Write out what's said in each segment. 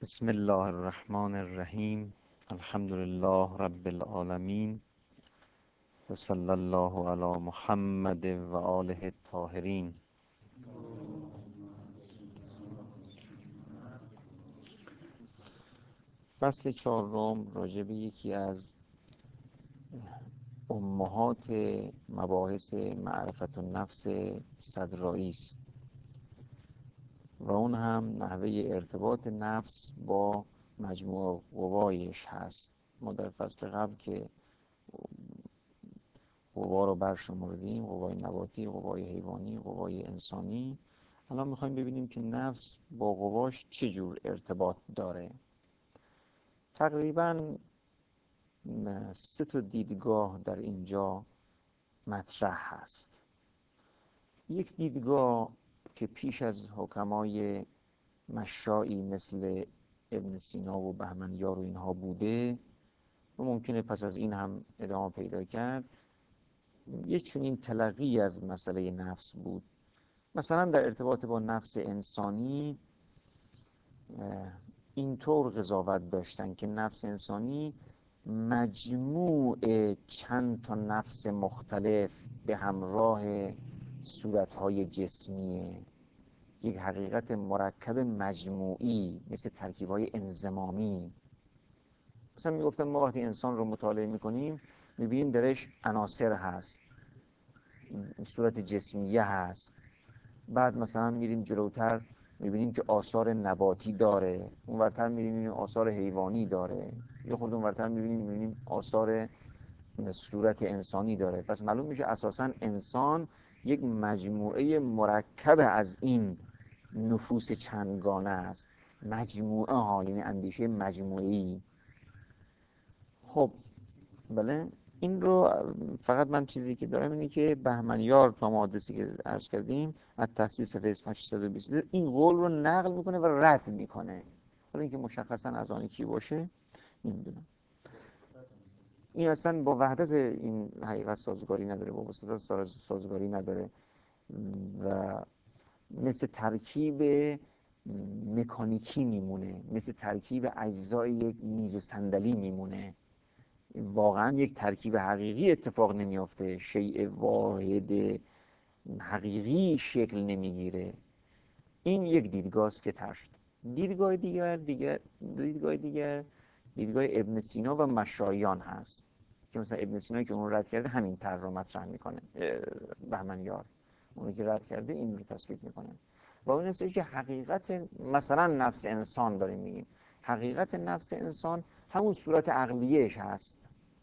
بسم الله الرحمن الرحیم. الحمد لله رب العالمین و صلی الله علی محمد و آله الطاهرین. فصل چهارم راجع به یکی از امهات مباحث معرفت النفس صدرایی است و اون هم نحوه ارتباط نفس با مجموع قوایش هست. ما در فصل قبل که قوا رو برشمردیم، قوای نباتی، قوای حیوانی، قوای انسانی. الان میخوایم ببینیم که نفس با قواش چه جور ارتباط داره. تقریباً 3 دیدگاه در اینجا مطرح هست. یک دیدگاه که پیش از حکمای مشائی مثل ابن سینا و بهمنیار و اینها بوده و ممکنه پس از این هم ادامه پیدا کرد، یه چنین تلقی از مسئله نفس بود. مثلا در ارتباط با نفس انسانی اینطور قضاوت داشتن که نفس انسانی مجموع چند تا نفس مختلف به همراه صورتهای جسمیه، یک حقیقت مرکب مجموعی مثل ترکیب‌های انضمامی. مثلا میگفتن ما وقتی انسان رو مطالعه میکنیم میبینیم درش عناصر هست، صورت جسمیه هست، بعد مثلا میریم جلوتر میبینیم که آثار نباتی داره، اونورتر میبینیم آثار حیوانی داره، یا خود اونورتر میبینیم آثار صورت انسانی داره. پس معلوم میشه اساساً انسان یک مجموعه مرکب از این نفوس چندگانه است. مجموعه ها یعنی اندیشه مجموعی. خب بله، این رو فقط من چیزی که دارم اینه که بهمنیار تا مقدسی که عرض کردیم از تحصیل صفحه 822 این قول رو نقل میکنه و رد میکنه. حالا اینکه مشخصا از آن کی باشه نمیدونم. این اصلا با وحدت این حقیقت سازگاری نداره، با وسط سازگاری نداره و مثل ترکیب مکانیکی میمونه، مثل ترکیب اجزای یک میز و صندلی میمونه. واقعا یک ترکیب حقیقی اتفاق نمیافته، شیء واحد حقیقی شکل نمیگیره. این یک دیدگاه است که طرح شد. دیدگاه دیگر دیدگاه ابن سینا و مشایان هست که مثلا ابن سینا که اون رد کرده همین طرح رو مطرح میکنه، بهمنیار اون که رد کرده این رو تثبیت میکنه و اون هستش که حقیقت مثلا نفس انسان داریم میگیم، حقیقت نفس انسان همون صورت عقلیهش هست.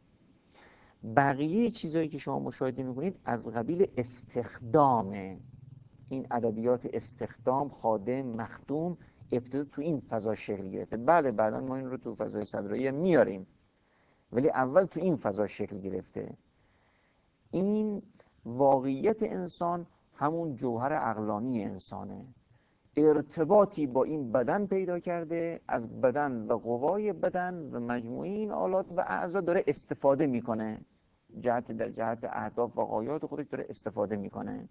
بقیه چیزایی که شما مشاهده میکنید از قبیل استخدامه. این ادبیات استخدام، خادم، مخدوم ابتدا تو این فضا شکل گرفته. بله بعدا ما این رو تو فضای صدرایی میاریم، ولی اول تو این فضا شکل گرفته. این واقعیت انسان همون جوهر عقلانی انسانه، ارتباطی با این بدن پیدا کرده، از بدن و قوای بدن و مجموعه این آلات و اعضا داره استفاده میکنه، در جهت اهداف و غایات خودش داره استفاده میکنه.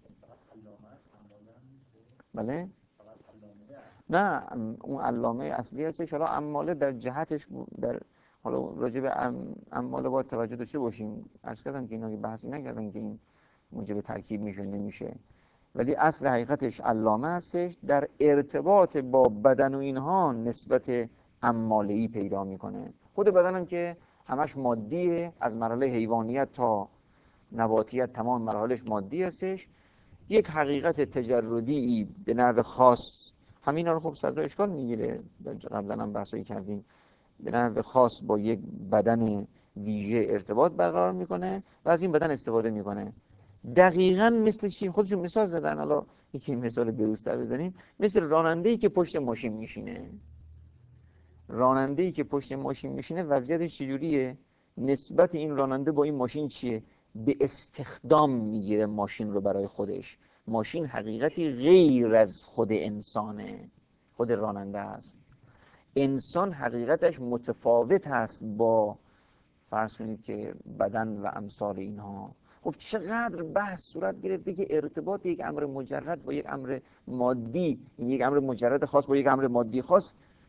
بله؟ نه، اون علامه اصلی هستش. حالا عماله در جهتش در حالا راجع به عماله باید توجه داشته باشیم. عرض کردم که اینا بحثی نکردن که این موجب ترکیب میشه نمیشه، ولی اصل حقیقتش علامه هستش. در ارتباط با بدن و اینها نسبت عماله‌ای پیدا میکنه. خود بدن هم که همش مادیه، از مرحله حیوانیت تا نباتیت تمام مراحلش مادی هستش. یک حقیقت تجردی به نحو خاص، همین رو خب صدر اشکال میگیره، قبلا هم بحثایی کردیم، به نحو خاص با یک بدن ویژه ارتباط برقرار میکنه و از این بدن استفاده میکنه. دقیقاً مثل چی؟ خودشون مثال زدن، حالا یکی مثال بروزتر بزنیم، مثل راننده‌ای که پشت ماشین میشینه. راننده‌ای که پشت ماشین میشینه وضعیتش چجوریه؟ نسبت این راننده با این ماشین چیه؟ به استخدام میگیره ماشین رو برای خودش. ماشین حقیقتی غیر از خود انسانه، خود راننده است. انسان حقیقتش متفاوت هست با فرض کنید که بدن و امثال اینها. خب چقدر بحث صورت گرفته که ارتباط یک امر مجرد با یک امر مادی، یک امر مجرد خاص با یک امر مادی خاص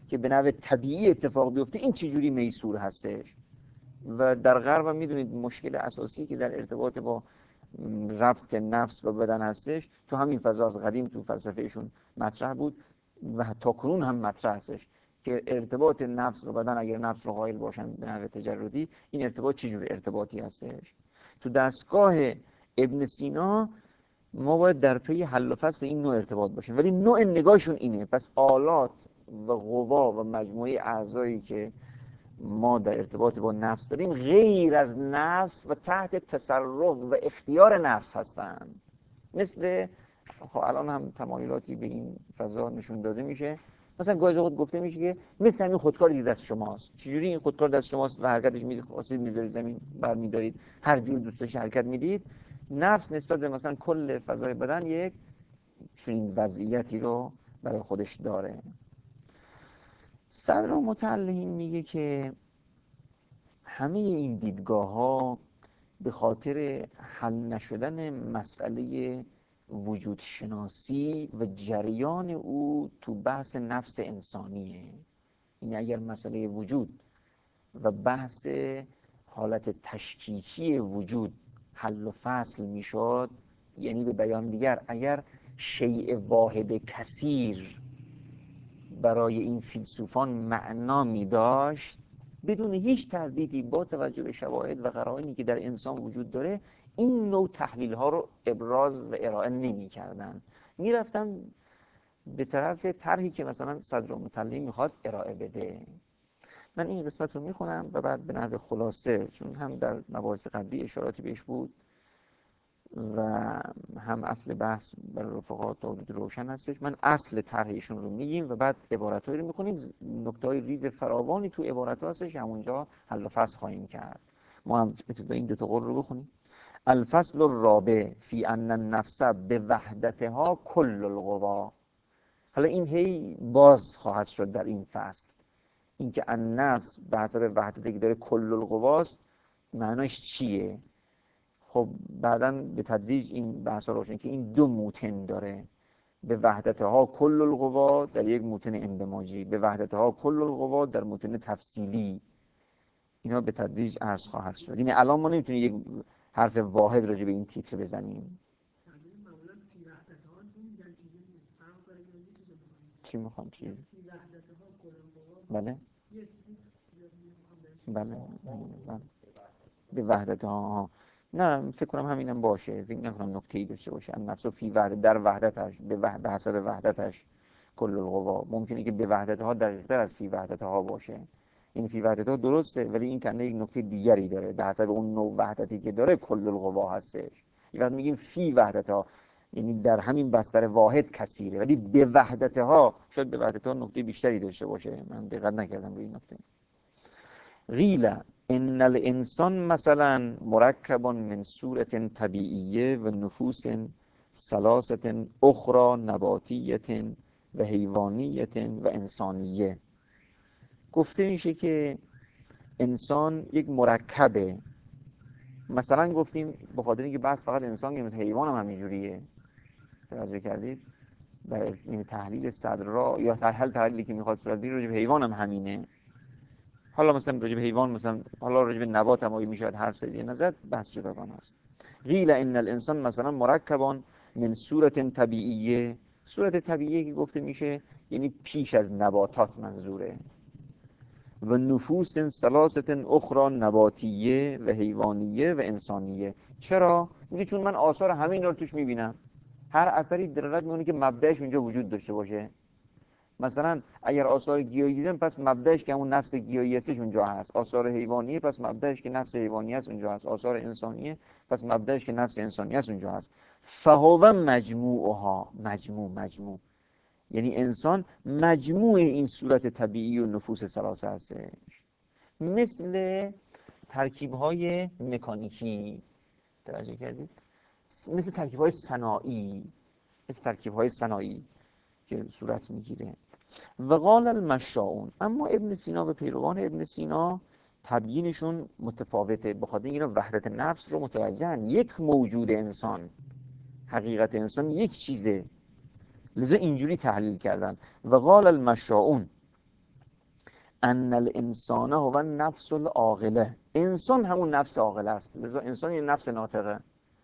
که به نوع طبیعی اتفاق بیفته این چجوری میسور هستش. و در غرب هم میدونید مشکل اساسی که در ارتباط با ربط نفس و بدن هستش تو همین فضا از قدیم تو فلسفهشون مطرح بود و تا کنون هم مطرح هستش که ارتباط نفس و بدن، اگر نفس رو قائل باشن به نحو تجردی، این ارتباط چجور ارتباطی هستش. تو دستگاه ابن سینا ما باید در پی حل و فصل این نوع ارتباط باشیم، ولی نوع نگاهشون اینه. پس آلات و قوا و مجموعه اعضایی که ما در ارتباط با نفس داریم غیر از نفس و تحت تصرف و اختیار نفس هستند. مثل خب الان هم تمایلاتی به این فضا نشون داده میشه، مثلا گاهی اوقات گفته میشه که مثل همین خودکاری دست شماست. چجوری این خودکار دست شماست و حرکتش میدید، خواستید میذارید زمین برمیدارید، هر جور دوست داشتید حرکت میدید. نفس نسبت به مثلا کل فضای بدن یک چنین وضعیتی رو برای خودش داره. صدر متعلهین میگه که همه این دیدگاه ها به خاطر حل نشدن مسئله وجود شناسی و جریان او تو بحث نفس انسانیه. این اگر مسئله وجود و بحث حالت تشکیکی وجود حل و فصل میشد، یعنی به بیان دیگر اگر شیء واحد کثیر برای این فیلسوفان معنا می داشت، بدون هیچ تردیدی با توجه به شواهد و قرائنی که در انسان وجود داره این نوع تحلیل ها رو ابراز و ارائه نمی کردن، می رفتن به طرف طرحی که مثلا صدر متعلهین میخواد ارائه بده. من این قسمت رو میخونم و بعد به نحو خلاصه، چون هم در مباحث قبلی اشاراتی بهش بود و هم اصل بحث برای رفقا تا حدود روشن هستش، من اصل طرحشون رو میگیم و بعد عبارتایی رو میکنیم. نکته‌های ریز فراوانی تو عبارت‌ها هستش که همونجا حل و فصل خواهیم کرد. ما هم ابتدا این دو تا قول رو بخونیم. الفصل الرابع فی ان النفس به وحدتها کل القوا. حالا این هی باز خواهد شد در این فصل، اینکه النفس به حسب وحدتی که داره کل القواست معناش چیه. خب بعداً به تدریج این بحثا روشن که این دو موتن داره، به وحدتها کل القوا در یک موتن اندماجی، به وحدتها کل القوا در موتن تفصیلی. اینا به تدریج عرض خواهد شد. یعنی الان ما نمیتونیم یک حرف واحد راجع به این تیتر بزنیم. چی میخوام چی؟ بله بله بله به وحدتها. نه فکر کنم همینم باشه، فکر نکنم نکته‌ای داشته باشه. النفس فی وحدت در وحدتش به حسب وحدتش کل القوا. ممکنه که به وحدتها دقیق‌تر از فی وحدتها باشه. این فی وحدتها درسته، ولی این کنه یک نکته دیگری داره، به حسب اون نوع وحدتی که داره کل القوا هستش. این وقت میگیم فی وحدتها، یعنی در همین بستر واحد کثیره، ولی به وحدتها شاید به وحدتها نکته بیشتری داشته باشه. من دقت نکردم روی این نکته. قیل ان الانسان مثلا مرکب من صورت طبیعیه و نفوس ثلاثه اخرى نباتیه و حیوانیه و انسانیه. گفته میشه که انسان یک مرکبه. مثلا گفتیم به خاطر اینکه بحث فقط انسان که مثل حیوان هم همینجوریه، توجه کردید؟ در این تحلیل صدر را یا تحلیلی که میخواد صورت بگیره راجع به حیوان هم همینه. حالا مثلا راجع به حیوان، مثلا حالا راجع به نبات هم میشود هر سری نظر، بحث جداگانه است. قیل ان الانسان مثلا مرکبان من صورت طبیعیه. صورت طبیعیه که گفته میشه یعنی پیش از نباتات منظوره. و نفوس ثلاثه اخرى نباتیه و حیوانیه و انسانیه. چرا؟ میگه چون من آثار همین رو توش میبینم. هر اثری دلالت میکنه که مبدأش اونجا وجود داشته باشه. مثلا اگر آثار گیاهی دیدم پس مبدأش که همون نفس گیاهی هستش اونجا هست. آثار حیوانیه پس مبدأش که نفس حیوانی است اونجا هست. آثار انسانیه پس مبدأش که نفس انسانی است اونجا هست. فهو مجموعها، مجموع یعنی انسان مجموع این صورت طبیعی و نفوس ثلاثه هستش. مثل ترکیب‌های مکانیکی، توجه کردید؟ مثل ترکیب‌های صناعی که صورت میگیره. و قال المشاؤون. اما ابن سینا و پیروان ابن سینا تبیینشون متفاوته، بخاطر اینکه وحدت نفس رو متوجهن. یک موجود انسان، حقیقت انسان یک چیزه، لذا اینجوری تحلیل کردن. و قال المشاؤون، ان الانسان هو النفس العاقله، انسان همون نفس عاقله است. لذا انسان یه نفس ناطقه،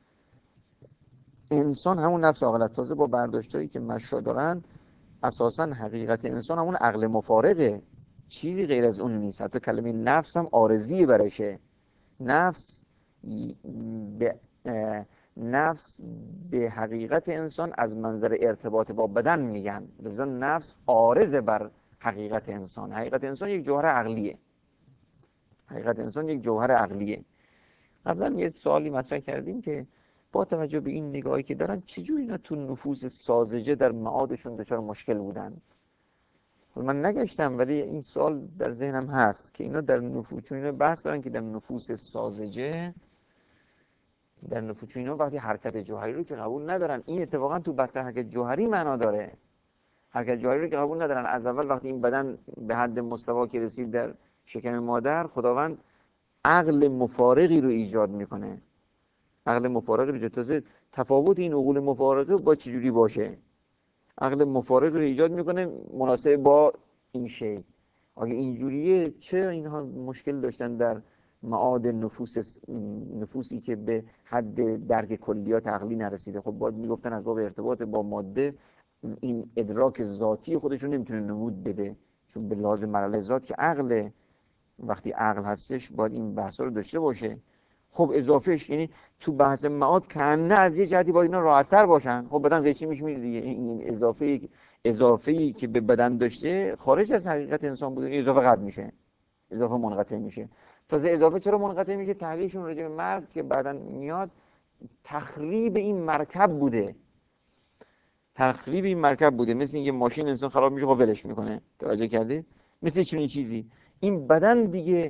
انسان همون نفس عاقله. تازه با برداشتایی که مشا دارن اساسا حقیقت انسان همون عقل مفارقه، چیزی غیر از اون نیست. حتی کلمه نفس هم عارضی برشه. نفس به نفس به حقیقت انسان از منظر ارتباط با بدن میگن، لذا نفس عارض بر حقیقت انسان. حقیقت انسان یک جوهر عقلیه، حقیقت انسان یک جوهر عقلیه. قبلا یه سوالی مطرح کردیم که با توجه به این نگاهی که دارن چجوری اینا تو نفوس ساذجه در معادشون دچار مشکل بودن. من نگشتم ولی این سوال در ذهنم هست که اینا در نفوس، چون اینا بحث دارن که در نفوس ساذجه، در نفوس، چون اینا وقتی حرکت جوهری رو که قبول ندارن، این اتفاقا تو بحث حرکت جوهری معنا داره. حرکت جوهری رو که قبول ندارن، از اول وقتی این بدن به حد مستوا که رسید در شکم مادر، خداوند عقل مفارقی رو ایجاد میکنه. عقل مفارقی رو ایجاد، تازه تفاوت این عقول مفارقه با چجوری باشه، عقل مفارقی رو ایجاد میکنه مناسب با این شی. اگه اینجوریه چرا اینها مشکل داشتن در معاد نفوسی که به حد درک کلیات عقلی نرسیده؟ خب باید میگفتن از باب ارتباط با ماده این ادراک ذاتی خودش رو نمیتونه نمود بده، چون به لازم مرحله ذات که عقل، وقتی عقل هستش باید این بحثا رو داشته باشه. خب اضافهش یعنی تو بحث معاد کنه از یه جهتی باید اینا راحت‌تر باشن. خب بدن قیچی میشه میره دیگه، این اضافه‌ای که به بدن داشته خارج از حقیقت انسان بوده، اضافه قطع میشه، اضافه منقطع میشه. تازه اضافه چرا منقطع میشه؟ تحلیلشون راجع به مرگ که بعداً میاد، تخریب این مرکب بوده، تخریب این مرکب بوده. مثل اینکه ماشین انسان خراب میشه خب ولش میکنه، توجه کردید؟ مثل چنین چیزی این بدن دیگه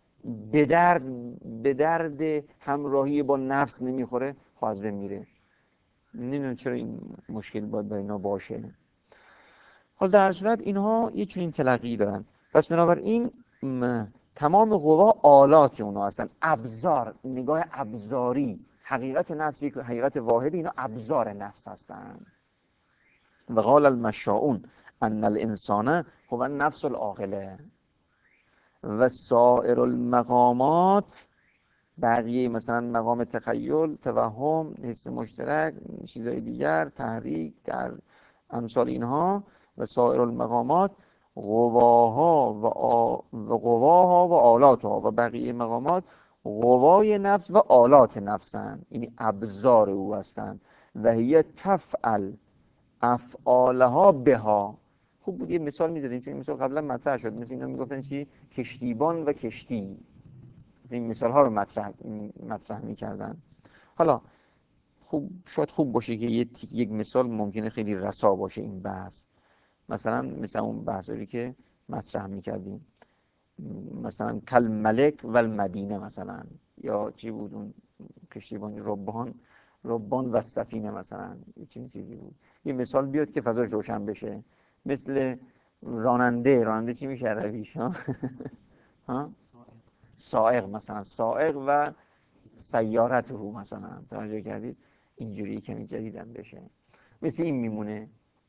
به درد همراهی با نفس نمیخوره، خب از بین میره. نمیدونم چرا این مشکل باید با اینا باشه. حالا در صورت اینها یه چنین تلقی دارن. پس بنابراین تمام قوا آلات اونا هستن، ابزار، نگاه ابزاری. حقیقت نفس یک حقیقت واحد، اینا ابزار نفس هستن. و قال المشاؤون ان الانسان هو النفس العاقله و سایر المقامات، بقیه مثلا مقام تخیل، توهم، حس مشترک، چیزهای دیگر، تحریک، در امثال اینها، و سایر المقامات قواها و آلاتها، و بقیه مقامات قوای نفس و آلات نفسن، یعنی ابزار او هستند. و هی تفعل افعالها بها. خوب بود یه مثال میزدیم، چون این مثال قبلا مطرح شد. مثل اینا میگفتن چی؟ کشتیبان و کشتی. این مثال ها رو مطرح میکردن. حالا شاید خوب باشه که یک مثال ممکنه خیلی رسا باشه این بحث. مثلا مثل اون بحثایی که مطرح میکردیم، مثلا کل ملک و المدینه، مثلا یا چی بود اون کشتیبان، ربان و سفینه، مثلا یه چیزی بود. یه مثال بیاد که فضاش روشن بشه. مثل راننده چی میشه عربیش ها؟ سائق، مثلا سائق و سیارت رو، مثلا توجه کردید؟ اینجوری کمی جدیدن بشه، مثل این میمونه.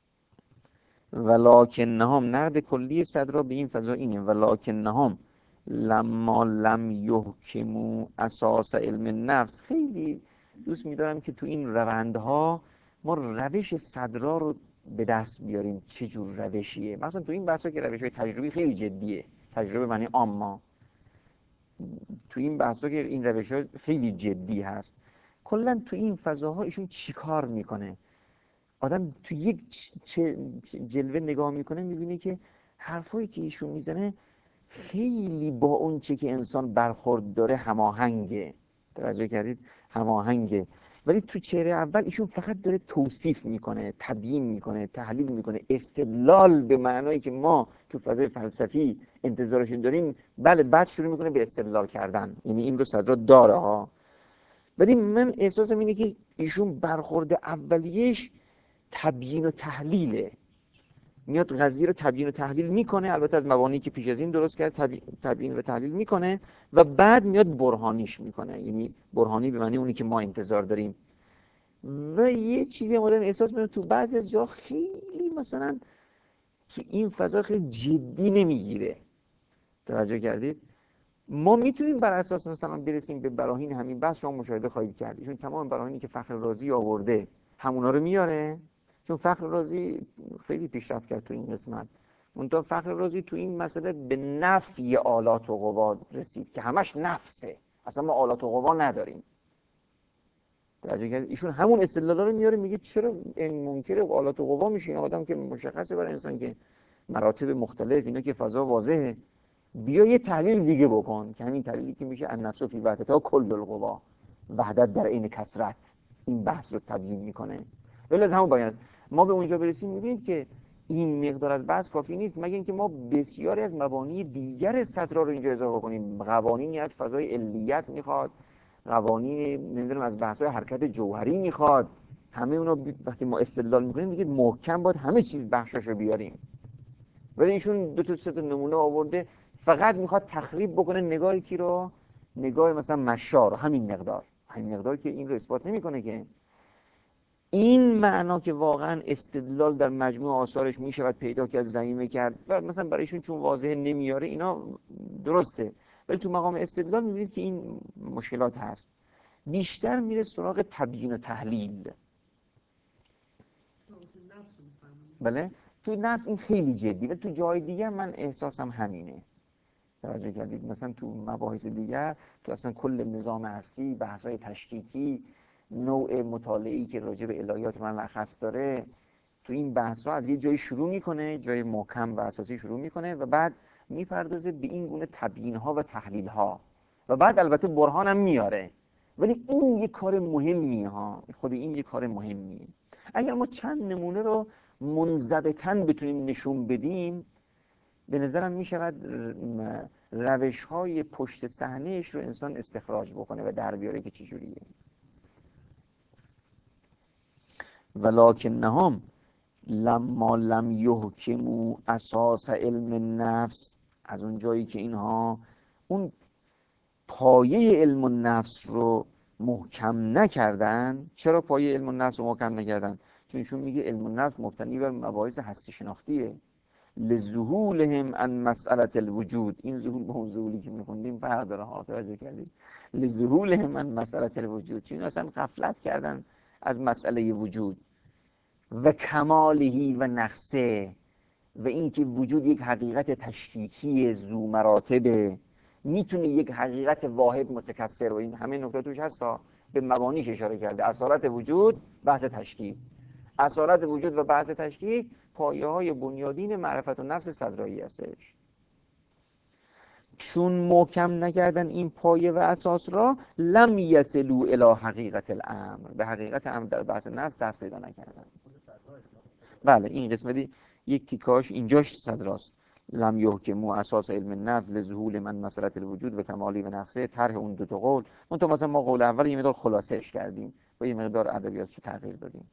ولکنهم، نقد کلی صدرا به این فضا اینه، ولکنهم لما لم یحکموا اساس علم النفس. خیلی دوست میدارم که تو این روندها ما روش صدرا رو به دست بیاریم. چه جور روشیه؟ مثلا تو این بحثا که روش‌های تجربی خیلی جدیه، تجربه معنی عامه، تو این بحثا که این روش‌ها خیلی جدی هست. کلا تو این فضاها ایشون چیکار میکنه؟ آدم تو یک جلوه نگاه میکنه میبینه که حرفایی که ایشون میزنه خیلی با اون چه که انسان برخورد داره هماهنگه. توجه کردید؟ هماهنگه. ولی تو چهره اول ایشون فقط داره توصیف میکنه، تبیین میکنه، تحلیل میکنه، استدلال به معنایی که ما تو فضای فلسفی انتظارشون داریم. بله، بعد شروع میکنه به استدلال کردن. یعنی این رو صدرا داره ها. ولی من احساسم اینه که ایشون برخورد اولیش تبیین و تحلیله. میاد قضیه رو تبیین و تحلیل میکنه، البته از مبانی که پیش از این درست کرد تبیین و تحلیل میکنه، و بعد میاد برهانیش میکنه. یعنی برهانی به معنی اونی که ما انتظار داریم. و یه چیزی آدم احساس میکنه تو بعضی از جا خیلی مثلا تو این فضا خیلی جدی نمیگیره. توجه کردید؟ ما میتونیم بر اساس مثلا برسیم به براهین همین بحث. شما مشاهده خواهید کرد ایشون تمام براهینی که فخر رازی آورده همونا رو میاره، چون فخر رازی خیلی پیشرفت کرد تو این قسمت. منتها فخر رازی تو این مسئله به نفی آلات و قوا رسید که همش نفسه، اصلا ما آلات و قوا نداریم. توجه کردید؟ ایشون همون استدلالا رو میاره، میگه چرا این منکر آلات و قوا میشه؟ این آدم که مشخصه برای انسان که مراتب مختلف اینا که فضا واضحه، بیا یه تحلیل دیگه بکن که همین تحلیلی که میشه النفس فی وحدتها کل القوا، وحدت در عین کثرت، این بحث رو تبیین میکنه. ولی از همون باید ما به اونجا برسیم میبینید که این مقدار از بحث کافی نیست، مگه اینکه ما بسیاری از مبانی دیگر صدرا رو اینجا اضافه کنیم. قوانینی از فضای علیت میخواد، قوانین نمیدونم از بحث‌های حرکت جوهری میخواد، همه اونا وقتی ما استدلال میکنیم دیگه محکم باید همه چیز بخشاشو بیاریم. ولی ایشون دو تا سه تا نمونه آورده، فقط میخواد تخریب بکنه نگاهی کی رو؟ نگاه مثلا مشار، همین مقدار که این رو اثبات نمیکنه که این معنا که واقعا استدلال در مجموع آثارش میشود پیدا کرد ضمیمه کرد و مثلا برایشون چون واضح نمیاره اینا درسته، ولی تو مقام استدلال میبینید که این مشکلات هست. بیشتر میره سراغ تبیین و تحلیل. بله تو نفس این خیلی جدی، ولی تو جای دیگه من احساسم همینه. توجه کردید؟ مثلا تو مباحث دیگر، تو اصلا کل نظام هستی، بحث‌های تشکیکی، نوع مطالعه‌ای که راجع به الهیات ملخص داره، تو این بحث‌ها از یه جایی شروع میکنه، جای محکم و اساسی شروع میکنه و بعد میپردازه به این گونه تبیین‌ها و تحلیل‌ها و بعد البته برهان هم میاره. ولی این یه کار مهمیه ها، خود این یه کار مهمیه. اگر ما چند نمونه رو منضبطاً بتونیم نشون بدیم، به نظرم میشود روش‌های پشت صحنه‌اش رو انسان استخراج بکنه و در بیاره که چجوریه. ولکنهم لما لم یحکموا اساس علم النفس، از اون جایی که اینها اون پایه علم النفس رو محکم نکردن. چرا پایه علم النفس رو محکم نکردن؟ چون ایشون میگه علم النفس مبتنی بر مباحث هستی شناختیه. لذهولهم عن مسئله الوجود، این ذهول با اون ذهولی که میخوندیم فرق داره ها، توجه کردید؟ لذهولهم عن مسئله الوجود، چون اصلا غفلت کردن از مسئله وجود و کمالهی و نقصه، و اینکه وجود یک حقیقت تشکیکی ذو مراتبه، میتونه یک حقیقت واحد متکثر، و این همه نکته توش هستا، به مبانیش اشاره کرده. اصالت وجود، بحث تشکیک، اصالت وجود و بحث تشکیک پایه های بنیادین معرفت و نفس صدرایی هستش. چون محکم نکردن این پایه و اساس را، لم یصلوا الی حقیقت الامر، به حقیقت امر در بحث نفس دست پیدا نکردن. بله این قسمتی یک تیکاش اینجاش صدراست. لم یحکموا اساس علم النفس لظهور من مسئله الوجود و کمالی و نقصه، طرح اون دو تا قول. منتها مثلا ما قول اول یه مقدار خلاصه‌اش کردیم و یه مقدار ادبیاتش تغییر دادیم.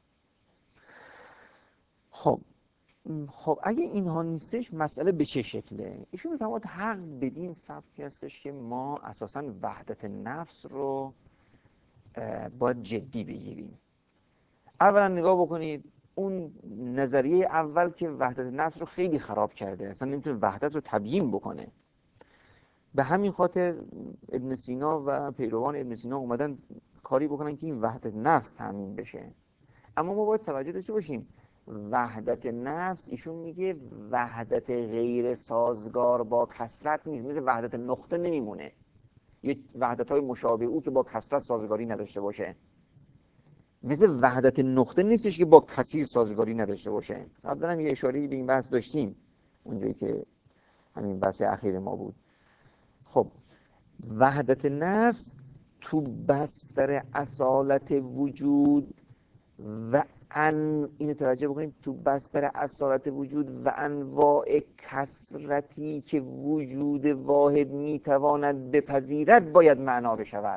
خب اگه اینها نیستش، مسئله به چه شکله؟ ایشون میفرماد حق بدین سبکی هستش که ما اساساً وحدت نفس رو باید جدی بگیریم. اولا نگاه بکنید، اون نظریه اول که وحدت نفس رو خیلی خراب کرده، اصلا نمیتونه وحدت رو تبیین بکنه. به همین خاطر ابن سینا و پیروان ابن سینا اومدن کاری بکنن که این وحدت نفس تامین بشه. اما ما باید توجه داشته باشیم، وحدت نفس ایشون میگه وحدت غیر سازگار با کثرت نیست، مثل وحدت نقطه نمیمونه، یه وحدت های مشابه او که با کثرت سازگاری نداشته باشه، مثل وحدت نقطه نیستش که با کثیر سازگاری نداشته باشه. قبلا یه اشاره‌ای به این بحث داشتیم اونجایی که همین بحث اخیر ما بود. خب وحدت نفس تو بستر اصالت وجود و اینو توجه بکنیم، تو بستر اصالت وجود و انواع کثرتی که وجود واحد میتواند بپذیرد باید معنا بشود.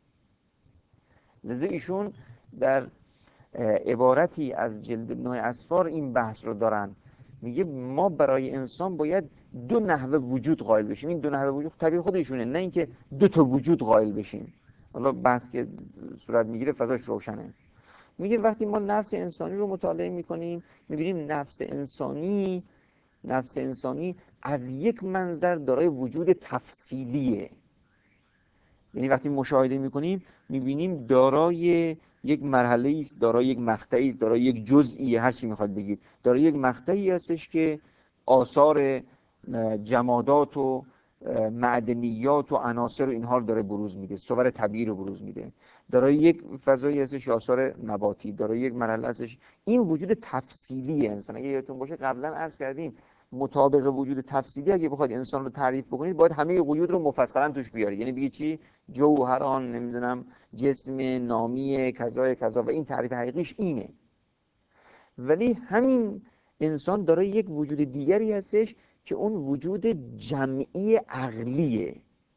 لذا ایشون در عبارتی از جلد 9 اسفار این بحث رو دارن، میگه ما برای انسان باید دو نحوه وجود قائل بشیم. این دو نحوه وجود طبیعی خودشونه، نه اینکه دو تا وجود قائل بشیم. حالا بحث که صورت میگیره فضاش روشنه. میگه وقتی ما نفس انسانی رو مطالعه میکنیم، میبینیم نفس انسانی نفس انسانی از یک منظر دارای وجود تفصیلیه. یعنی وقتی مشاهده میکنیم میبینیم دارای یک مرحله است، دارای یک مقطعی است، دارای یک جزئی، هر چی میخواد بگید، دارای یک مقطعی هستش که آثار جمادات و معدنیات و عناصر و اینها رو داره بروز میده، صور طبیعی رو بروز میده. دارای یک فضایی هستش آثار نباتی، دارای یک مرحله هستش. این وجود تفصیلی انسان، اگه یادتون باشه قبلا عرض کردیم مطابق وجود تفصیلی اگه بخواید انسان رو تعریف بکنید باید همه قیود رو مفصلا توش بیارید. یعنی بگید چی؟ جوهران، نمیدونم جسم نامی کذا کذا، و این تعریف حقیقیش اینه. ولی همین انسان داره یک وجود دیگری هستش که اون وجود جمعی عقلیه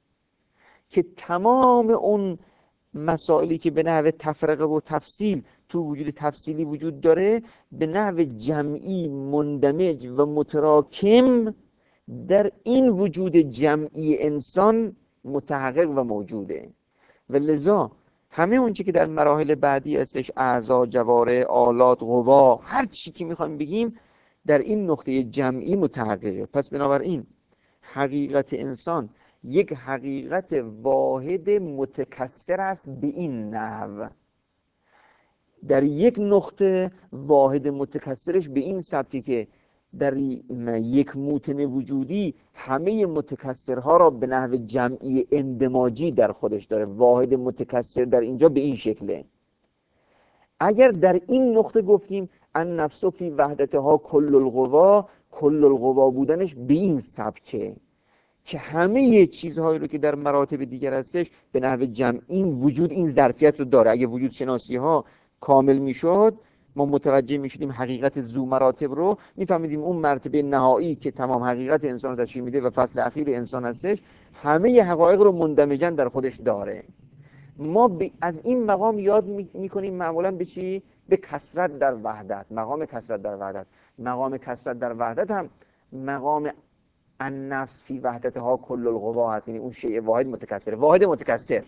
که تمام اون مسائلی که به نحو تفرقه و تفصیل تو وجود تفصیلی وجود داره به نحو جمعی مندمج و متراکم در این وجود جمعی انسان متحقق و موجوده. و لذا همه اون چی که در مراحل بعدی هستش، اعضا، جواره، آلات، قوا، هر چی که میخوایم بگیم در این نقطه جمعی متحققه. پس بنابراین حقیقت انسان یک حقیقت واحد متکثر است به این نحو، در یک نقطه واحد متکثرش به این سبکی که در یک موتن وجودی همه متکثرها را به نحو جمعی اندماجی در خودش داره. واحد متکثر در اینجا به این شکله. اگر در این نقطه گفتیم ان نفس فی وحدتها کل القوا، کل القوا بودنش به این سبکه که همه چیزهایی رو که در مراتب دیگر هستش به نحو جمع این وجود این ظرفیت رو داره. اگه وجود شناسی ها کامل میشد ما متوجه میشدیم حقیقت ذو مراتب رو، میفهمیدیم اون مرتبه نهایی که تمام حقیقت انسان رو تشکیل میده و فصل اخیر انسان هستش همه حقایق رو مندمجاً در خودش داره. ما از این مقام یاد میکنیم معمولا به چی؟ به کثرت در وحدت. مقام کثرت در وحدت، مقام کثرت در وحدت هم مقام النفس فی وحدتها کل القوا هست. یعنی اون شیء واحد متکثر، واحد متکثر.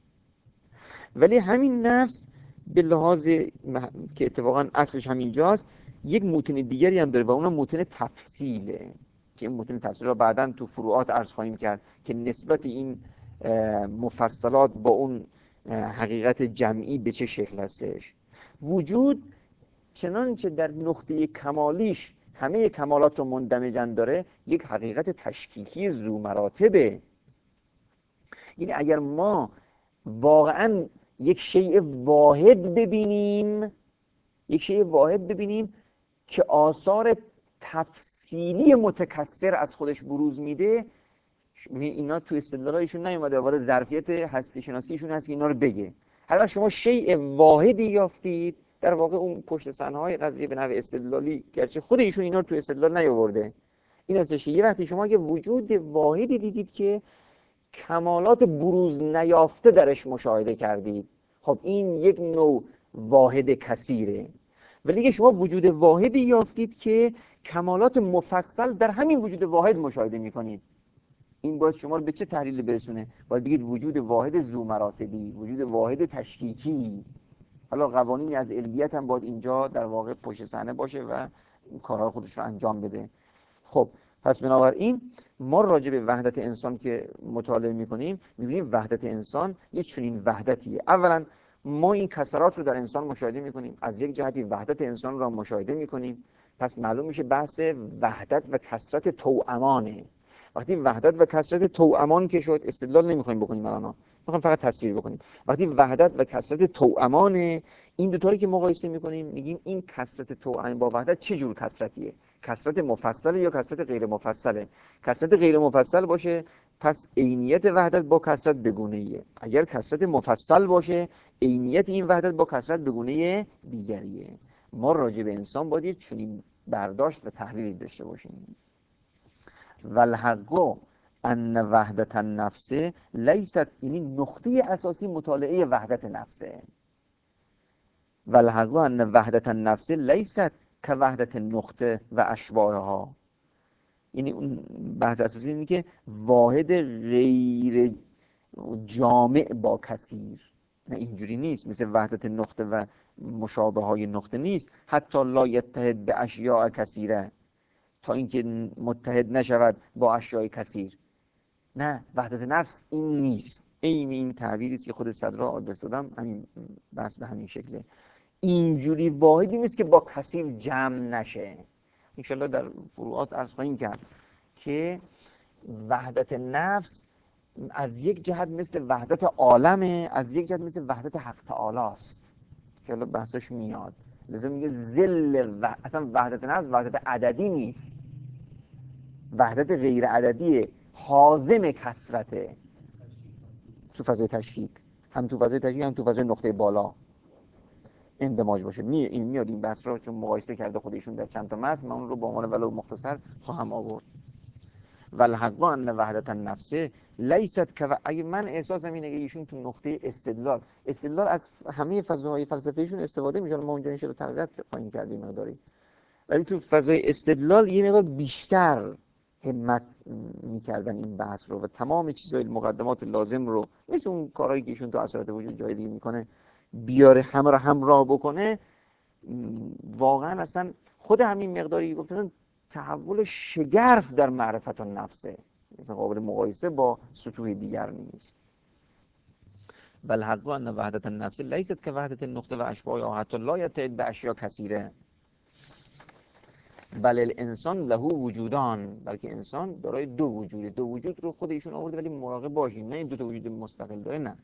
ولی همین نفس به لحاظ که اتفاقا اصلش همینجاست یک موتن دیگری هم داره و اونم موتن تفصیله که این موتن تفصیل رو بعداً تو فروعات عرض خواهیم کرد که نسبت این مفصلات با اون حقیقت جمعی به چه شکل هستش. وجود چنانچه در نقطه کمالیش همه کمالات رو مندمجاً داره یک حقیقت تشکیکی ذو مراتبه. یعنی اگر ما واقعاً یک شیء واحد ببینیم، یک شیء واحد ببینیم که آثار تفصیلی متکثر از خودش بروز میده، اینا تو استدلالایشون نیومده، وارد ظرفیت هستی شناسیشون هست که اینا رو بگه. هر وقت شما شیء واحدی یافتید در واقع اون پشت صحنه‌های قضیه به نحو استدلالی، گرچه خود ایشون اینا رو تو استدلال نیاورده، این هستش یه وقتی شما یه وجود واحدی دیدید که کمالات بروز نیافته درش مشاهده کردید، خب این یک نوع واحد کثیره. ولی اگه شما وجود واحدی یافتید که کمالات مفصل در همین وجود واحد مشاهده میکنید، این باید شما رو به چه تحلیل برسونه؟ باید بگید وجود واحد ذو مراتبی، وجود واحد تشکیکی. حالا قوانینی از علمیت هم باید اینجا در واقع پشت صحنه باشه و کارهای خودش رو انجام بده. خب پس بنابراین ما راجع به وحدت انسان که مطالعه میکنیم میبینیم وحدت انسان یه چنین وحدتیه. اولا ما این کسرات رو در انسان مشاهده میکنیم، از یک جهتی وحدت انسان رو مشاهده میکنیم، پس معلوم میشه بحث وحدت و کثرت توأمانه. وقتی وحدت و کثرت توأمان که شد، استدلال نمیخوایم بکنیم الان، میخوایم فقط تصویر بکنیم. وقتی وحدت و کثرت توأمانه، این دو تا رو که مقایسه میکنیم میگیم این کثرت توأم با وحدت چه جور کثرتیه؟ کثرت مفصله یا کثرت غیر مفصله؟ کثرت غیر مفصل باشه پس عینیت وحدت با کثرت بگونه ایه. اگر کثرت مفصل باشه عینیت این وحدت با کثرت بگونه دیگریه. ما راجع به انسان باید چنین برداشت و تحلیل داشته باشیم. والحق ان وحدت النفس لیست، این نقطه اساسی مطالعه وحدت نفسه. والحق ان وحدت النفس لیست که وحدت نقطه و اشباهها. یعنی اون بحث اساسی اینه که واحد غیر جامع با کثیر، نه اینجوری نیست، مثل وحدت نقطه و مشابه های نقطه نیست. حتی لا یتحد به اشیاء کثیره، تا اینکه متحد نشود با اشیاء کثیر. نه، وحدت نفس این نیست. این تعبیری است که خود صدرا آدرس دادم، همین بحث به همین شکله. اینجوری واحدی نیست که با کثیر جمع نشه. انشالله در فروعات عرض خواهیم کرد که وحدت نفس از یک جهت مثل وحدت عالمه، از یک جهت مثل وحدت حق تعالی است. انشالله بحثش میاد. لازم میگه اصلا وحدت نفس وحدت عددی نیست، وحدت غیر عددیه، حازم کثرته تو فضای تشکیک، هم تو فضای تشکیک هم تو فضای نقطه بالا اندماج باشه. این میاد این بحث رو چون مقایسه کرده خودشون در چند تا متن، من اون رو با عنوان ولو مختصر خواهم آورد. والحق ان وحدت النفس لیست که اگه من احساسم اینه که ایشون تو نقطه استدلال از همه فضاهای فلسفیشون استفاده میشه، ما اونجا انشاءالله تقریبا خواهیم کردیم مقداری، ولی تو فضای استدلال یه مقدار بیشتر همت میکردن این بحث رو و تمام چیزهای مقدمات لازم رو مثل اون کارهایی که ایشون تو اثرات وجود جای دیگه میکنه بیاره همراه بکنه. واقعا اصلا خود همین مقداری گفتن تحول شگرف در معرفت النفسه، مثلا قابل مقایسه با سطوح دیگر نیست. بل حق ان وحدت النفس لیست که وحدت النقطه و اشباهها حتی لا یتعد به اشیاء کثیره بل الانسان له وجودان، بلکه انسان دارای دو وجوده. دو وجود رو خود ایشون آورده ولی مراقب باشین نه این دو تا وجود مستقل داره، نه،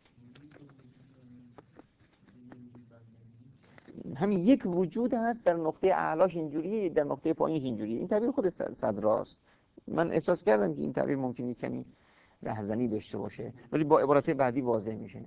همین یک وجود هست. در نقطه اعلاش اینجوری، در نقطه پایینش اینجوری. این تعبیر خود صدراست. من احساس کردم که این تعبیر ممکنه کمی رهزنی داشته باشه ولی با عبارات بعدی واضح میشه.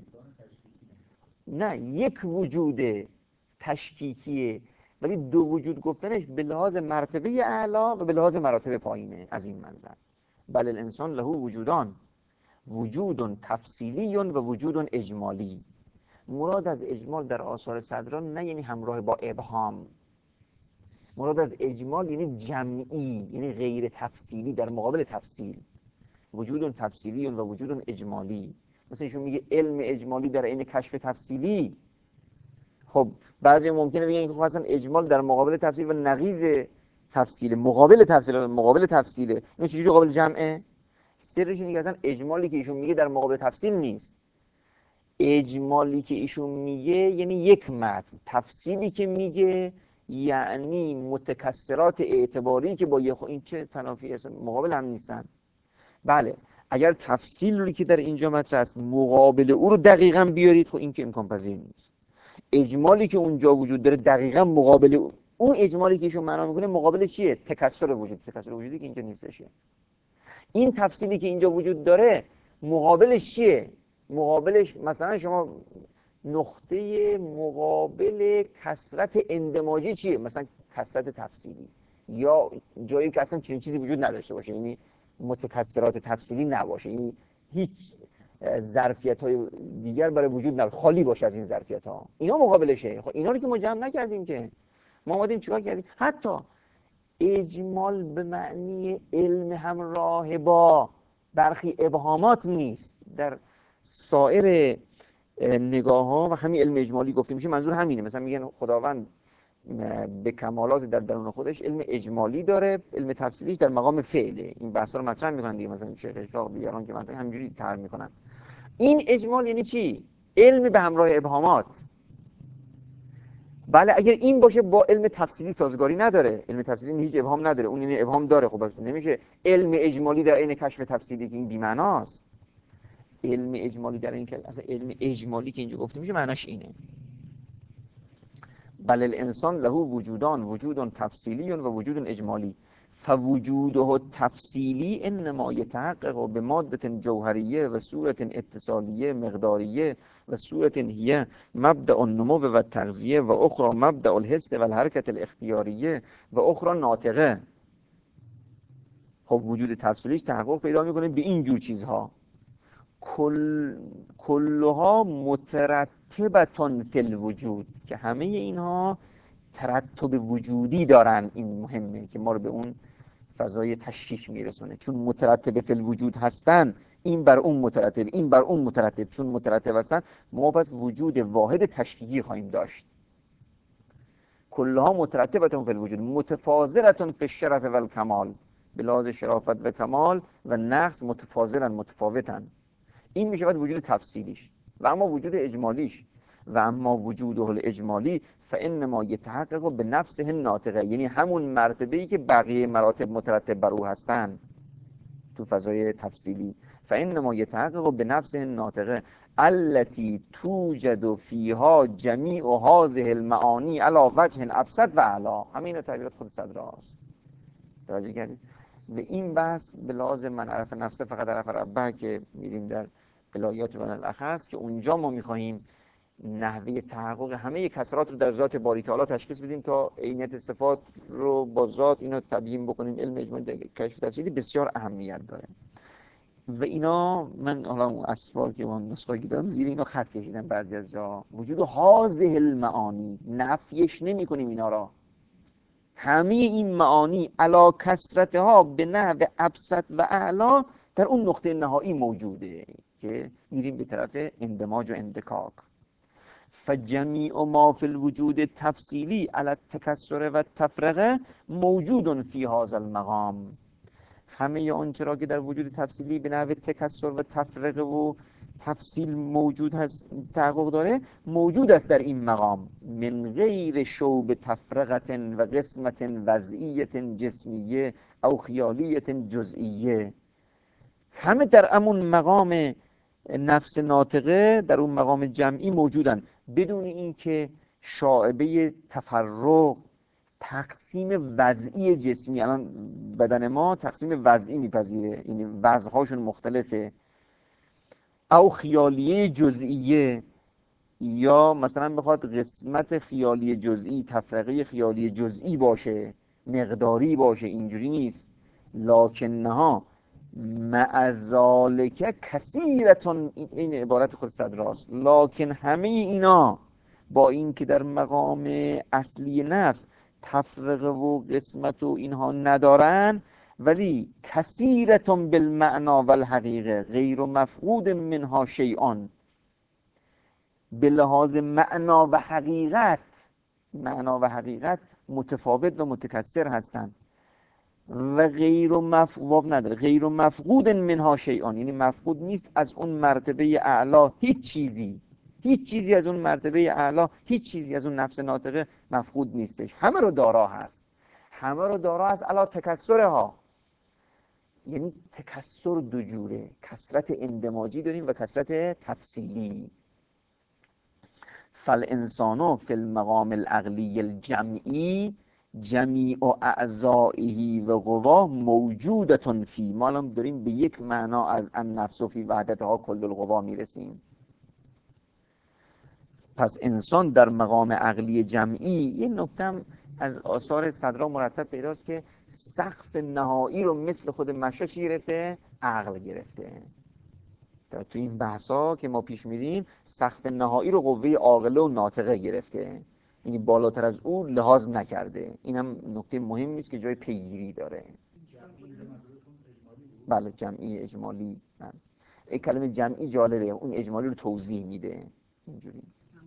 نه، یک وجود تشکیکیه ولی دو وجود گفتنش به لحاظ مرتبه اعلا و به لحاظ مراتب پایینه. از این منظر بل الانسان له وجودان، وجود تفصیلی و وجود اجمالی. مراد از اجمال در آثار صدرا نه یعنی همراه با ابهام، مراد از اجمال یعنی جمعی، یعنی غیر تفصیلی در مقابل تفصیل. وجود تفصیلی و وجود اجمالی. مثلا ایشون میگه علم اجمالی در عین کشف تفصیلی. خب بعضی ممکنه بگن که اصلا اجمال در مقابل تفصیل و نقیض تفصیل، مقابل تفصیله. این چجوری قابل جمعه؟ سرش اینه که اصلا اجمالی که ایشون میگه در مقابل تفصیل نیست. اجمالی که ایشون میگه یعنی یک متن، تفصیلی که میگه یعنی متکثرات اعتباری که با این چه تنافی اصلا مقابل هم نیستن. بله اگر تفصیل رو که در اینجا مطرح است مقابل او رو دقیقاً بیارید، خب این که امکان پذیر نیست. اجمالی که اونجا وجود داره دقیقاً مقابل اون اجمالی که ایشون معنا میکنه مقابل چیه؟ تکثر وجودی که اینجا نیستشه. این تفصیلی که اینجا وجود داره مقابلش چیه؟ مقابلش مثلا شما نقطه مقابل کثرت اندماجی چیه؟ مثلا کثرت تفصیلی، یا جایی که اصلا چنین چیزی وجود نداشته باشه، یعنی متکثرات تفصیلی نباشه، یعنی هیچ ظرفیت‌های دیگر برای وجود نداره، خالی باشه از این ظرفیت‌ها. اینا مقابلشه. خب اینا رو که ما جمع نکردیم که، ما اومدیم چیکار کردیم؟ حتی اجمال به معنی علم همراه با برخی ابهامات نیست. در سایر نگاه ها و همین علم اجمالی گفته میشه منظور همینه. مثلا میگن خداوند به کمالات در درون خودش علم اجمالی داره، علم تفصیلیش در مقام فعله. این بحثا رو مطرح میکنن دیگه، مثلا شیخ اشراق دیگران که مثلا همینجوری طرح میکنن. این اجمال یعنی چی؟ علم به همراه ابهامات. بله اگر این باشه با علم تفصیلی سازگاری نداره. علم تفصیلی هیچ ابهام نداره، اون یعنی ابهام داره. خب پس نمیشه علم اجمالی در عین کشف تفصیلی که این بی معناست. علم اجمالی در این که اصلا علم اجمالی که اینجا گفته میشه معناش اینه. بل الانسان له وجودان، وجود تفصیلی و وجود اجمالی. فوجوده تفصیلی انما یتحقق به ماده جوهریه و صورت اتصالیه مقداریه و صورت هي مبدأ النمو و التغذیه و اخرى مبدأ الحس و الحرکت الاختیاریه و اخرى ناطقه. خب وجود تفصیلیش تحقق پیدا میکنه به این جور چیزها. کلها مترتبتون فی الوجود، که همه اینها ترتب وجودی دارن. این مهمه که ما رو به اون فضای تشکیک میرسونه، چون مترتب فی الوجود هستن. این بر اون مترتب، این بر اون مترتب، چون مترتب هستن ما پس وجود واحد تشکیکی خواهیم داشت. کلها مترتبتون فی الوجود متفاضلتون فی الشرف و الکمال، به لحاظ شرافت و کمال و نقص متفاضلن، متفاوتن. این میشه باید وجود تفصیلیش. و اما وجود اجمالیش، و اما وجوده الاجمالی فانما یتحقق به نفسه ناطقه، یعنی همون مرتبه‌ای که بقیه مراتب مترتب بر او هستن تو فضای تفصیلی. فانما یتحقق به نفسه ناطقه التي توجد فيها جمیع هذه المعانی علی وجه ابسط و اعلی. همین تعبیرات خود صدراست. توجه کردید؟ و این بحث به لحاظ من عرف نفسه فقط عرف ربه که میریم در الهیات و الاخص، که اونجا ما میخواهیم نحوه تحقق همه کسرات رو در ذات باری تعالی تشخیص بدیم تا عینیت صفات رو با ذات اینو تبیین بکنیم. علم اجمالی کشف تفصیلی بسیار اهمیت داره. و اینا من حالا اون اسفار که اون نسخه دارم زیر اینا خط کشیدم بعضی از جا. وجود هذه المعانی، نفیش نمی کنیم اینا را، همه این معانی علا کثرتها به نحو ابسط و اعلا در اون نقطه نهایی موجوده که میریم به طرف اندماج و اندکاک. فجمیع ما فی الوجود تفصیلی علی التکسر و التفرقه موجود فی هذا المقام. همه آنچه را که در وجود تفصیلی به نحو تکسر و تفرقه و تفصیل موجود هست، تحقق داره، موجود است در این مقام، من غیر شوب تفرقت و قسمت وضعیت جسمیه او خیالیت جزئیه. همه در همون مقام نفس ناطقه، در اون مقام جمعی موجودن، بدون اینکه شائبه تفرق، تقسیم وضعی جسمی، الان بدن ما تقسیم وضعی میپذیره، یعنی وضعهاشون مختلفه، او خیالیه جزئیه، یا مثلا بخواد قسمت خیالی جزئی، تفرقه خیالی جزئی باشه، مقداری باشه، اینجوری نیست. لکنها مع ذالک کثیرتون، این عبارت خود صدراست، لکن همه اینا با این که در مقام اصلی نفس تفرقه و قسمت و اینها ندارن، ولی کثیرتون بالمعنا و الحقیقه غیر مفقود منها شیئان، به لحاظ معنا و حقیقت متفاوت و متکثر هستند. و غیر مفقود منها شیئان، یعنی مفقود نیست از اون مرتبه اعلا هیچ چیزی از اون مرتبه اعلا، هیچ چیزی از اون نفس ناطقه مفقود نیستش، همه رو دارا هست علا تکثرها. یعنی تکثر دو جوره، کثرت اندماجی داریم و کثرت تفصیلی. فالانسان فی المقام العقلی الجمعی جمیع اعضائه و قوا موجودتون فی. ما الان داریم به یک معنا از النفس فی وحدتها کل القوا میرسیم. پس انسان در مقام عقلی جمعی، یه نکته از آثار صدرا مرتب پیداست که سقف نهایی رو مثل خود مشا چی گرفته؟ عقل گرفته. تو این بحثا که ما پیش میریم سقف نهایی رو قوه عاقله و ناطقه گرفته، یعنی بالاتر از او لحاظ نکرده. این هم نکته مهمی است که جای پیگیری داره. بله، جمعی اجمالی. این کلمه جمعی جالبه، اون اجمالی رو توضیح میده اینجوری.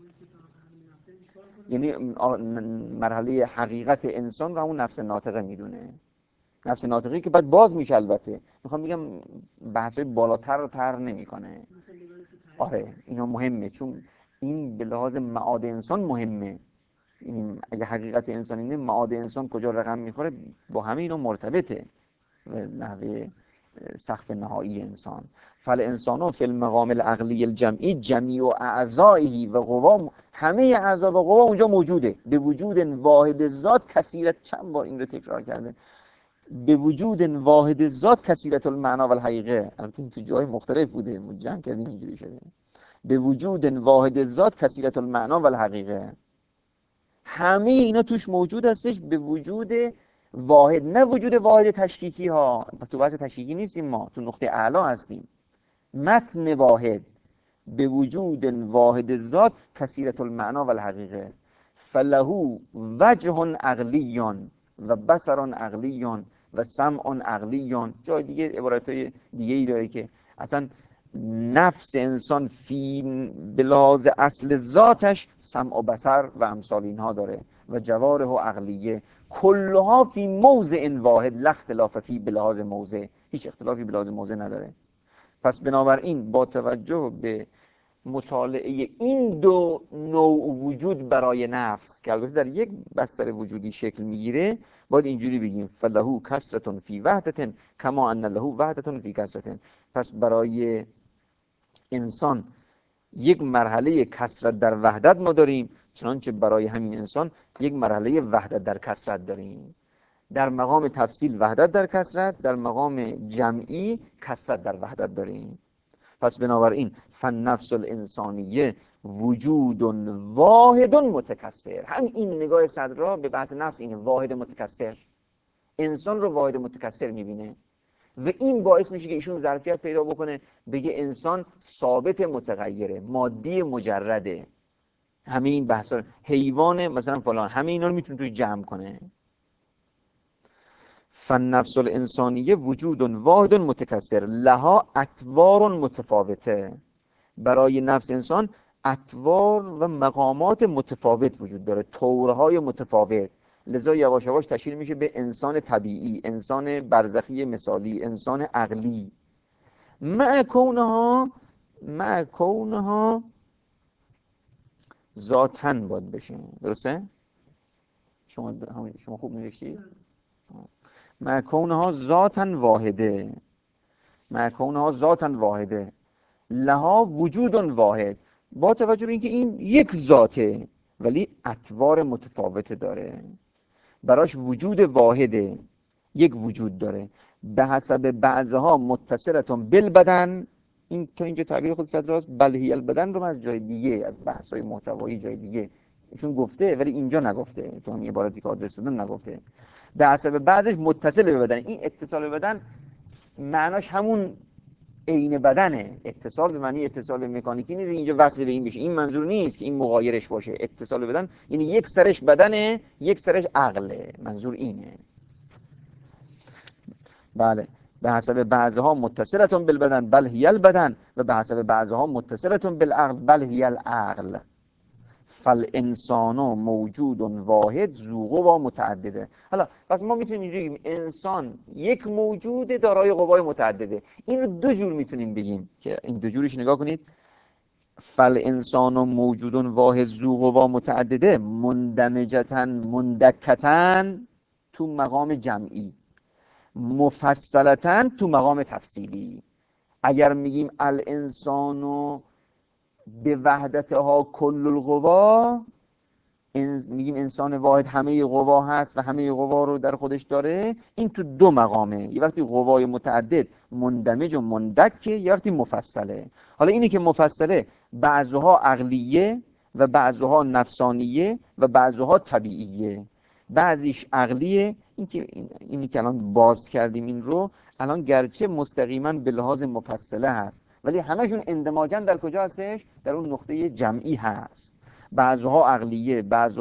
یعنی مرحله حقیقت انسان رو همون نفس ناطقه میدونه، نفس ناطقی که بعد باز میشه. البته میخوام بگم بحثای بالاتر رو تر نمیکنه. آره اینا مهمه، چون این به لحاظ معاد انسان مهمه. این اگه حقیقت انسان اینه، معاد انسان کجا رقم میخوره با همه اینا مرتبطه و نحوه سقف نهایی انسان. فالانسان فی المقام العقلی الجمعی جمیع اعضائه و قوا، همه اعضا و قوا اونجا موجوده، به وجود واحد ذات کثیرت، چند بار این رو تکرار کرده، به وجود واحد ذات کثیرت المعنا و الحقیقه. البته این تو جای مختلف بوده، جمع کردیم اینجوری شده. به وجود واحد ذات کثیرت المعنا و الحقیقه، همه اینا توش موجود هستش به وجود واحد، نه وجود واحد تشکیکی ها. تو بحث تشکیکی نیستیم، ما تو نقطه اعلا هستیم. متن واحد به وجود واحد ذات کثیرت المعنا و الحقیقه، فله وجه عقلی و بصر عقلی و سمع عقلی. جای دیگه عبارتای دیگه ای داره که اصلا نفس انسان فی بلاز اصل ذاتش سمع و بصر و امثال اینها داره. و جوارح و عقلیه کلها فی موضع واحد لا اختلاف فی بلحاظ موضع، هیچ اختلافی بلحاظ موضع نداره. پس بنابراین با توجه به مطالعه این دو نوع وجود برای نفس که البته در یک بستر وجودی شکل میگیره، باید اینجوری بگیم فلهو کسرتون فی وحدتن کما ان له وحدتون فی کسرتن. پس برای انسان یک مرحله کسرت در وحدت ما داریم، چنانچه برای همین انسان یک مرحله وحدت در کسرت داریم. در مقام تفصیل وحدت در کسرت، در مقام جمعی کسرت در وحدت داریم. پس بنابراین فالنفس الانسانیه وجود واحد متکثر. هم این نگاه صدرا به بحث نفس اینه، واحد متکثر، انسان رو واحد متکثر میبینه و این باعث میشه که ایشون ظرفیت پیدا بکنه بگه انسان ثابت متغیره، مادی مجرده، همه این بحثا، حیوان مثلا فلان، همه اینا رو میتونه توش جمع کنه. فالنفس الانسانیه وجود واحد متکثر لها اطوار متفاوته. برای نفس انسان اطوار و مقامات متفاوت وجود داره، طورهای متفاوت. لذا یواش یواش تشکیل میشه به انسان طبیعی، انسان برزخی مثالی، انسان عقلی. مع کونها ذاتن باید بشه، درسته؟ شما خوب نوشتید؟ مع کونها ذاتن واحده لها وجود واحد. با توجه به اینکه این یک ذاته ولی اطوار متفاوت داره، براش وجود واحده، یک وجود داره. به حسب بعضها متصلتون بالبدن، این تا اینجا تعبیر خود صدراست. بل هی البدن رو من از جای دیگه، از بحث‌های محتوایی جای دیگه ایشون گفته ولی اینجا نگفته، تو همین عبارتی که آدرس دادن نگفته. به حسب بعضش متصل به بدن. این اتصال به بدن معناش همون عین بدنه. اتصال به معنی اتصال مکانیکی نیست اینجا وصل به این بشه، این منظور نیست که این مغایرش باشه. اتصال به بدن یعنی یک سرش بدنه، یک سرش عقله، منظور اینه. بله، به حسب بعضها متصلتون بالبدن بل هی البدن و به حسب بعضها متصلتون بالعقل بل هی العقل. فالانسان موجود واحد ذو قوا متعدده. حالا پس ما میتونیم اینجوری بگیم انسان یک موجود دارای قوای متعدده. این رو دو جور میتونیم بگیم که این دو جورش نگاه کنید. فالانسان موجود واحد ذو قوا متعدده مندکتن تو مقام جمعی، مفصلتن تو مقام تفصیلی. اگر میگیم الانسانو به وحدتها کل القوا، میگیم انسان واحد همه قوا هست و همه قوا رو در خودش داره، این تو دو مقامه. یه وقتی قوای متعدد مندمج و مندکه، یه وقتی مفصله. حالا اینی که مفصله بعضها عقلیه و بعضها نفسانیه و بعضها طبیعیه. بعضیش عقلیه، اینی که الان باز کردیم این رو، الان گرچه مستقیما به لحاظ مفصله هست ولی همشون اندماجن در کجا هستش؟ در اون نقطه جمعی هست. بعضها عقلیه،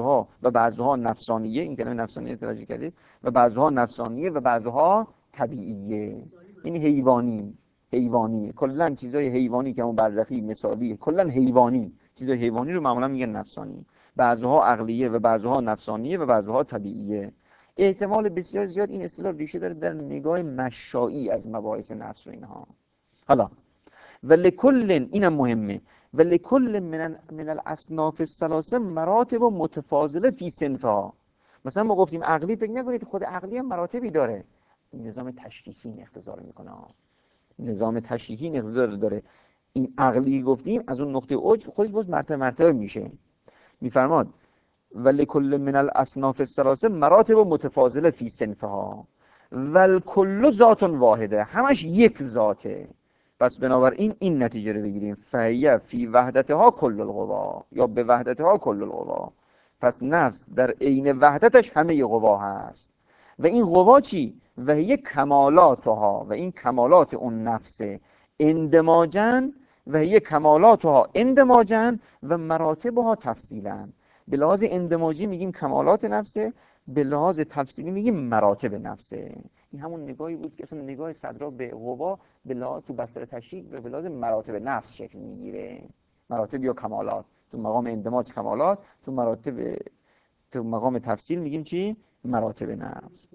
بعضها نفسانیه، این کلمه نفسانیه توجه کردید، و بعضها نفسانیه و بعضها طبیعیه. این حیوانی کلا چیزای حیوانی که اون برزخی مثالی، کلا حیوانی، چیزای حیوانی رو معمولا میگن نفسانی. بعضها عقلیه و بعضها نفسانیه و بعضها طبیعیه. احتمال بسیار زیاد این اصطلاح ریشه داره در نگاه مشایی از مباحث نفس و اینها. حالا ولکل، اینم مهمه، ولکل من الاصناف الثلاثه مراتب متفاضله فی صنفها. مثلا ما گفتیم عقلی، فکر نکنید خود عقلی هم مراتبی داره. نظام تشریحی این اختصار میکنه، نظام تشریحی این اختصار داره. این عقلی گفتیم از اون نقطه اوج خودش باز مرتبه میشه. میفرماد ولکل من الاصناف الثلاثه مراتب متفاضله فی صنفها والکل ذات واحده، همش یک ذاته. پس بنابراین این نتیجه رو بگیریم فهیه فی وحدتها کل القوا، یا به وحدتها کل القوا. پس نفس در عین وحدتش همه قوا هست. و این قوا چی؟ و هی کمالاتها، و این کمالات اون نفسه، اندماجن و هی کمالاتها اندماجن و مراتبها تفصیلا. به لحاظ اندماجی میگیم کمالات نفسه، به لحاظ تفصیلی میگیم مراتب نفسه. این همون نگاهی بود که اصلا نگاه صدرا به قوا به لحاظ تو بستر تشریح به لحاظ مراتب نفس شکل میگیره. مراتب یا کمالات، تو مقام اندماج کمالات، تو مراتب تو مقام تفصیل میگیم چی؟ مراتب نفس.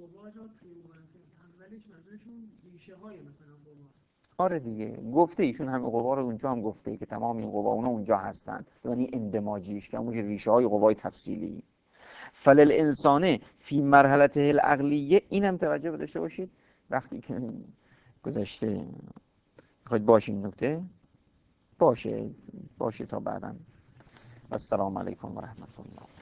آره دیگه، گفته ایشون همین قوا رو اونجا هم گفته که تمام این قوا اونا اونجا هستن، یعنی اندماجیش که همون ریشه های قوای تفصیلی. فلل انسانه فی مرحله العقلیه، اینم توجه داشته باشید وقتی که گذشته خواهید باشه این نکته باشه تا بعداً. السلام علیکم و رحمت الله.